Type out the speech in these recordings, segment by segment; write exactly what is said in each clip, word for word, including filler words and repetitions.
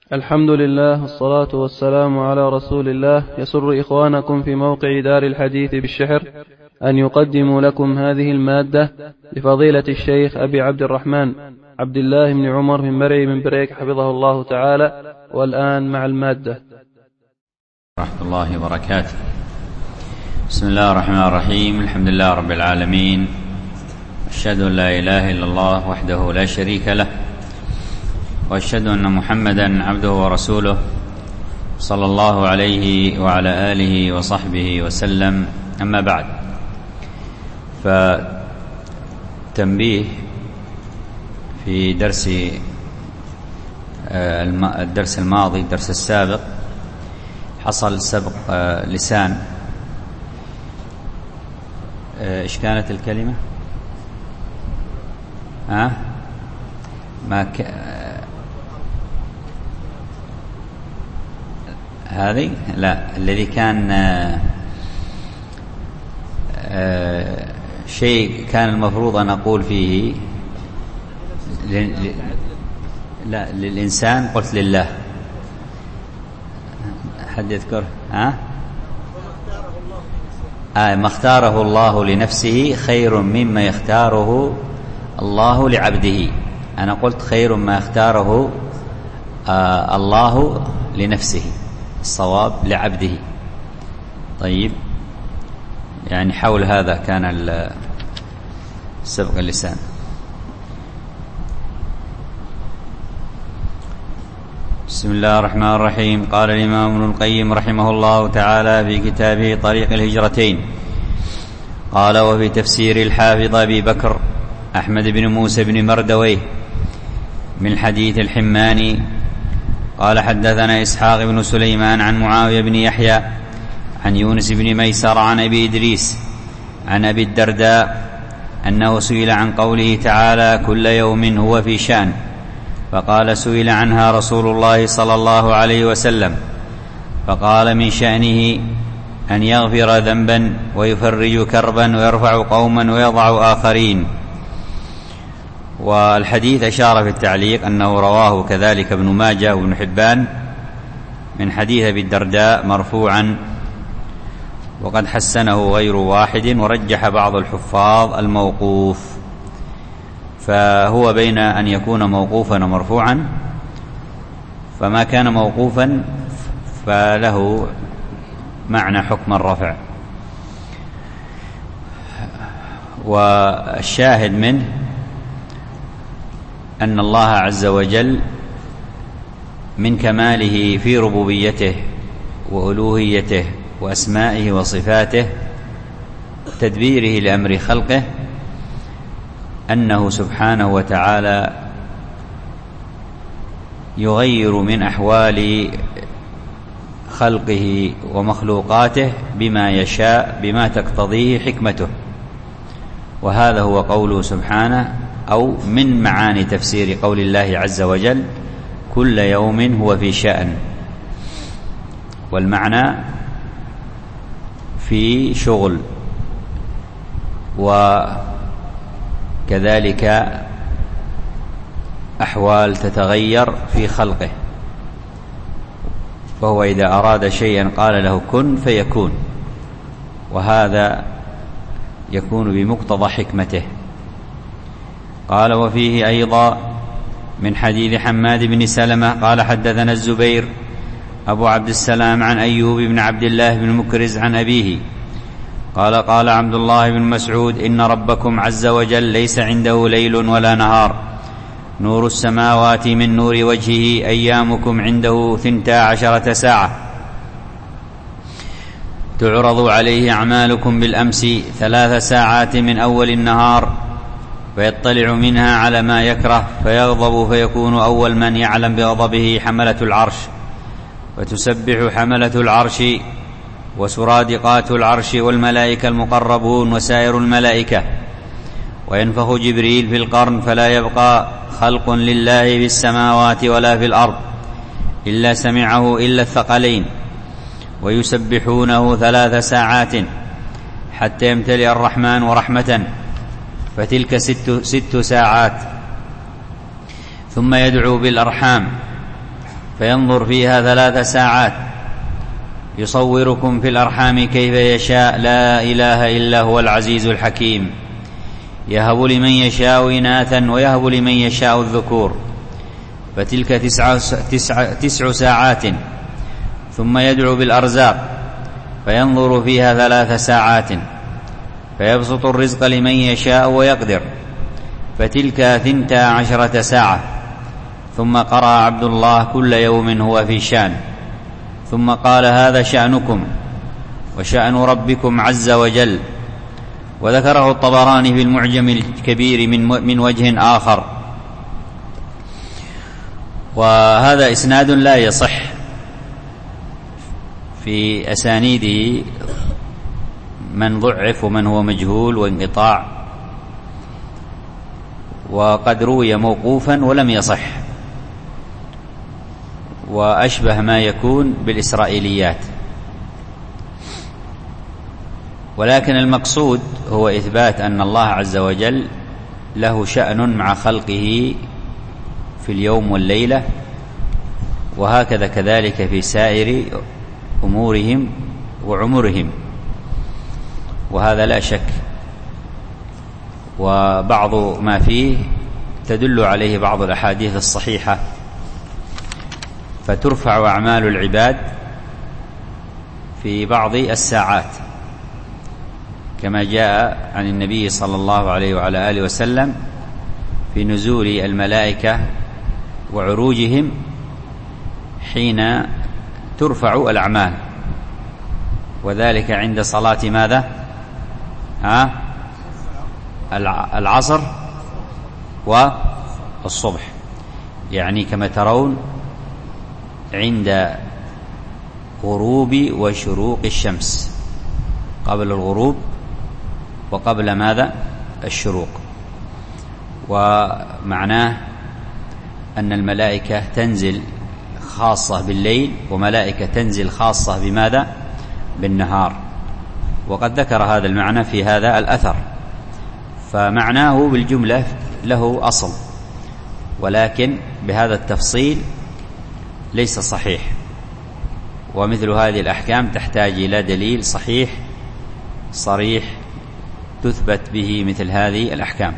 الحمد لله والصلاة والسلام على رسول الله. يسر إخوانكم في موقع دار الحديث بالشحر أن يقدموا لكم هذه المادة لفضيلة الشيخ أبي عبد الرحمن عبد الله بن عمر بن مرعي من بريك حفظه الله تعالى. والآن مع المادة. ورحمة الله وبركاته. بسم الله الرحمن الرحيم. الحمد لله رب العالمين، أشهد أن لا إله إلا الله وحده لا شريك له، وأشهد أن محمدا عبده ورسوله صلى الله عليه وعلى آله وصحبه وسلم. أما بعد، فتنبيه في درس الدرس الماضي الدرس السابق حصل سبق لسان. إيش كانت الكلمة؟ ها؟ ما ك... هذه لا، الذي كان آآ آآ شيء كان المفروض أن أقول فيه ل... ل... لا للإنسان، قلت لله. حد يذكر؟ ها؟ آه ما اختاره الله لنفسه خير مما يختاره الله لعبده. أنا قلت خير ما اختاره آه الله لنفسه، الصواب لعبده. طيب، يعني حول هذا كان سبق اللسان. بسم الله الرحمن الرحيم. قال الإمام ابن القيم رحمه الله تعالى في كتابه طريق الهجرتين، قال: وفي تفسير الحافظ أبي بكر أحمد بن موسى بن مردويه من حديث الحماني قال: حدثنا إسحاق بن سليمان عن معاوية بن يحيى عن يونس بن ميسر عن أبي إدريس عن أبي الدرداء أنه سئل عن قوله تعالى: كل يوم هو في شأن، فقال: سئل عنها رسول الله صلى الله عليه وسلم، فقال: من شأنه أن يغفر ذنبا ويفرج كربا ويرفع قوما ويضع آخرين. والحديث أشار في التعليق أنه رواه كذلك ابن ماجه وابن حبان من حديث أبي الدرداء مرفوعا، وقد حسنه غير واحد، ورجح بعض الحفاظ الموقوف، فهو بين أن يكون موقوفا ومرفوعا، فما كان موقوفا فله معنى حكم الرفع. والشاهد منه أن الله عز وجل من كماله في ربوبيته وألوهيته وأسمائه وصفاته تدبيره لأمر خلقه أنه سبحانه وتعالى يغير من أحوال خلقه ومخلوقاته بما يشاء بما تقتضيه حكمته. وهذا هو قوله سبحانه، أو من معاني تفسير قول الله عز وجل: كل يوم هو في شأن. والمعنى في شغل، وكذلك أحوال تتغير في خلقه، فهو إذا أراد شيئا قال له كن فيكون، وهذا يكون بمقتضى حكمته. قال: وفيه أيضا من حديث حماد بن سلمة قال: حدثنا الزبير أبو عبد السلام عن أيوب بن عبد الله بن مكرز عن أبيه قال: قال عبد الله بن مسعود: إن ربكم عز وجل ليس عنده ليل ولا نهار، نور السماوات من نور وجهه، أيامكم عنده ثنتا عشرة ساعة، تعرض عليه أعمالكم بالأمس ثلاث ساعات من أول النهار، فيطلع منها على ما يكره فيغضب، فيكون أول من يعلم بغضبه حملة العرش، وتسبح حملة العرش وسرادقات العرش والملائكة المقربون وسائر الملائكة، وينفخ جبريل في القرن، فلا يبقى خلق لله في السماوات ولا في الأرض إلا سمعه إلا الثقلين، ويسبحونه ثلاث ساعات حتى يمتلئ الرحمن رحمة، فتلك ست, ست ساعات، ثم يدعو بالأرحام فينظر فيها ثلاث ساعات يصوركم في الأرحام كيف يشاء لا إله إلا هو العزيز الحكيم يهب لمن يشاء إناثا ويهب لمن يشاء الذكور فتلك تسع, تسع, تسع ساعات ثم يدعو بالأرزاق فينظر فيها ثلاث ساعات فيبسط الرزق لمن يشاء ويقدر فتلك ثنتا عشرة ساعة ثم قرأ عبد الله كل يوم هو في شأن ثم قال هذا شأنكم وشأن ربكم عز وجل. وذكره الطبراني في المعجم الكبير من, من وجه آخر، وهذا إسناد لا يصح، في أسانيده من ضعف ومن هو مجهول وانقطاع، وقد روي موقوفا ولم يصح، وأشبه ما يكون بالإسرائيليات. ولكن المقصود هو إثبات أن الله عز وجل له شأن مع خلقه في اليوم والليلة، وهكذا كذلك في سائر أمورهم وعمرهم، وهذا لا شك. وبعض ما فيه تدل عليه بعض الأحاديث الصحيحة، فترفع أعمال العباد في بعض الساعات كما جاء عن النبي صلى الله عليه وعلى آله وسلم في نزول الملائكة وعروجهم حين ترفع الأعمال، وذلك عند صلاة ماذا؟ ها؟ العصر والصبح، يعني كما ترون عند غروب وشروق الشمس، قبل الغروب وقبل ماذا؟ الشروق. ومعناه أن الملائكة تنزل خاصة بالليل، وملائكة تنزل خاصة بماذا؟ بالنهار، وقد ذكر هذا المعنى في هذا الأثر، فمعناه بالجملة له أصل، ولكن بهذا التفصيل ليس صحيح. ومثل هذه الأحكام تحتاج إلى دليل صحيح صريح تثبت به مثل هذه الأحكام.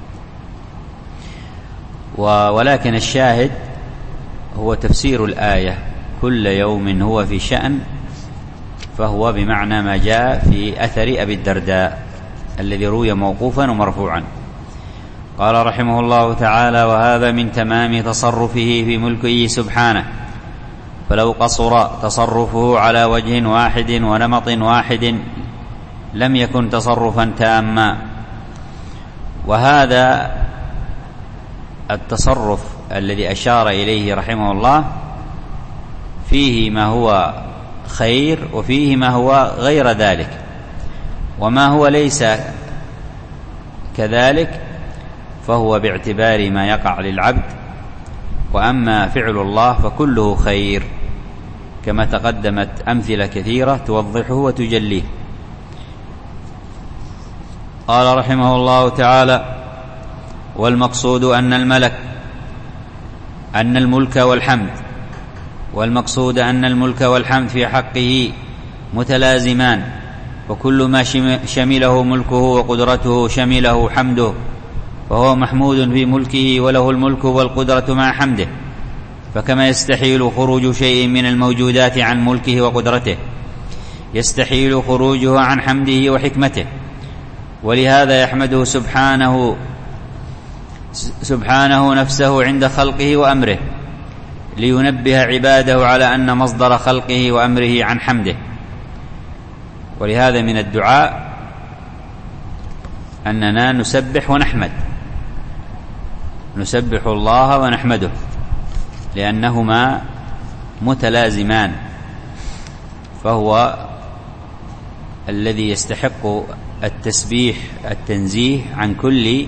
ولكن الشاهد هو تفسير الآية كل يوم هو في شأن، فهو بمعنى ما جاء في أثر أبي الدرداء الذي روي موقوفا ومرفوعا. قال رحمه الله تعالى: وهذا من تمام تصرفه في ملكه سبحانه، فلو قصر تصرفه على وجه واحد ونمط واحد لم يكن تصرفا تاما. وهذا التصرف الذي أشار إليه رحمه الله فيه ما هو خير وفيه ما هو غير ذلك، وما هو ليس كذلك فهو باعتبار ما يقع للعبد، وأما فعل الله فكله خير، كما تقدمت أمثلة كثيرة توضحه وتجليه. قال رحمه الله تعالى: والمقصود أن الملك أن الملك والحمد والمقصود أن الملك والحمد في حقه متلازمان، وكل ما شمله ملكه وقدرته شمله حمده، فهو محمود في ملكه وله الملك والقدرة مع حمده. فكما يستحيل خروج شيء من الموجودات عن ملكه وقدرته، يستحيل خروجه عن حمده وحكمته، ولهذا يحمده سبحانه سبحانه نفسه عند خلقه وأمره، لينبه عباده على أن مصدر خلقه وأمره عن حمده. ولهذا من الدعاء أننا نسبح ونحمد، نسبح الله ونحمده، لأنهما متلازمان، فهو الذي يستحق التسبيح التنزيه عن كل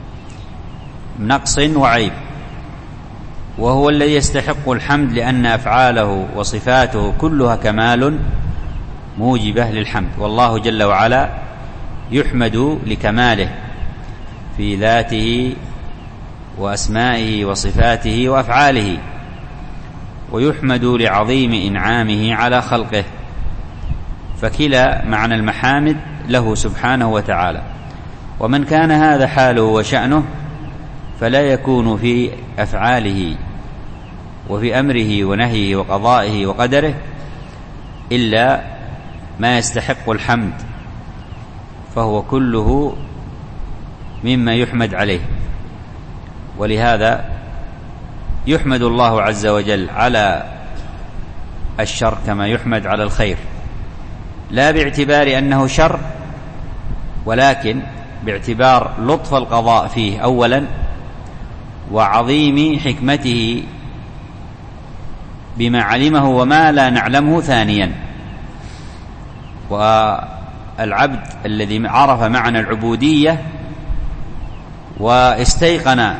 نقص وعيب، وهو الذي يستحق الحمد لأن أفعاله وصفاته كلها كمال موجبة للحمد. والله جل وعلا يحمد لكماله في ذاته وأسمائه وصفاته وأفعاله، ويحمد لعظيم إنعامه على خلقه، فكلا معنى المحامد له سبحانه وتعالى. ومن كان هذا حاله وشأنه فلا يكون في أفعاله وفي أمره ونهيه وقضائه وقدره إلا ما يستحق الحمد، فهو كله مما يحمد عليه. ولهذا يحمد الله عز وجل على الشر كما يحمد على الخير، لا باعتبار أنه شر، ولكن باعتبار لطف القضاء فيه أولا، وعظيم حكمته بما علمه وما لا نعلمه ثانيا. والعبد الذي عرف معنى العبودية واستيقن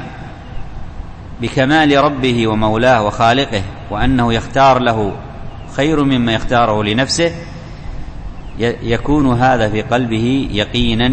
بكمال ربه ومولاه وخالقه، وأنه يختار له خير مما يختاره لنفسه، يكون هذا في قلبه يقينا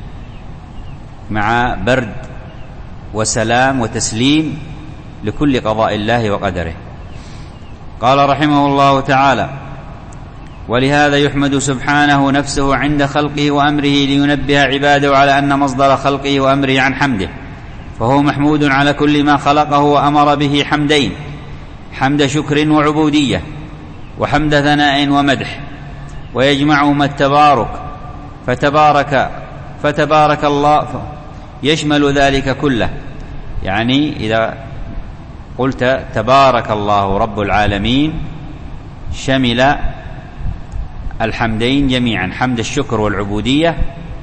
مع برد وسلام وتسليم لكل قضاء الله وقدره. قال رحمه الله تعالى: ولهذا يحمد سبحانه نفسه عند خلقه وأمره لينبه عباده على أن مصدر خلقه وأمره عن حمده، فهو محمود على كل ما خلقه وأمر به حمدين: حمد شكر وعبودية، وحمد ثناء ومدح، ويجمعهما التبارك، فتبارك فتبارك الله يشمل ذلك كله. يعني إذا قلت تبارك الله رب العالمين شمل الحمدين جميعا، حمد الشكر والعبودية،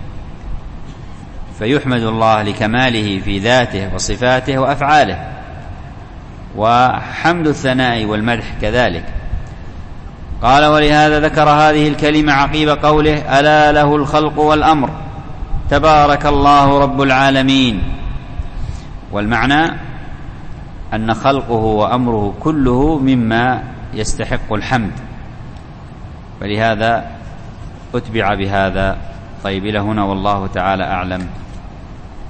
فيحمد الله لكماله في ذاته وصفاته وأفعاله، وحمد الثناء والمدح كذلك. قال: ولهذا ذكر هذه الكلمة عقيب قوله: ألا له الخلق والأمر، تبارك الله رب العالمين. والمعنى أن خلقه وأمره كله مما يستحق الحمد، فلهذا أتبع بهذا. طيب، إلى هنا والله تعالى أعلم.